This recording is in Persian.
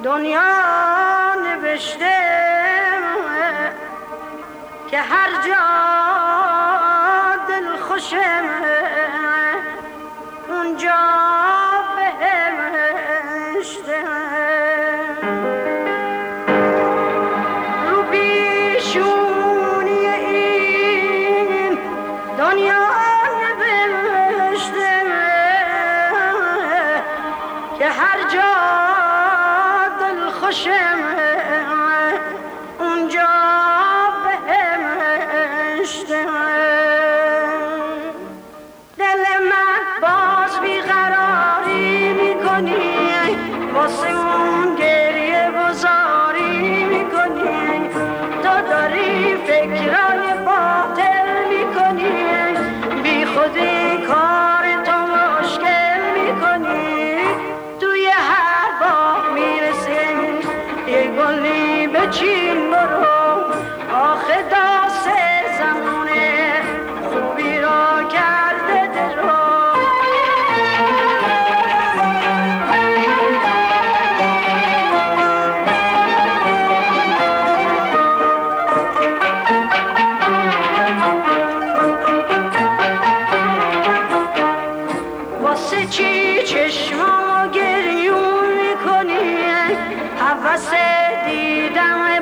دنیا نوشته که هر جا دل خوشم اونجا بهشته. رو پیشونی این دنیا نوشته که هر جا دل خوشم اونجا بهشته. دل من باز بیقراری میکنی، واسه اون گریه گذاری میکنی، تو داری فکرای باطل میکنی، بی خودی کار تو مشکل میکنی. توی هر باغ میرسی یه گلی بچین برو، آخه داست زمونه خوبی را کرده درو. واسه چی چشمامو گریون میکنی، هوس دیدم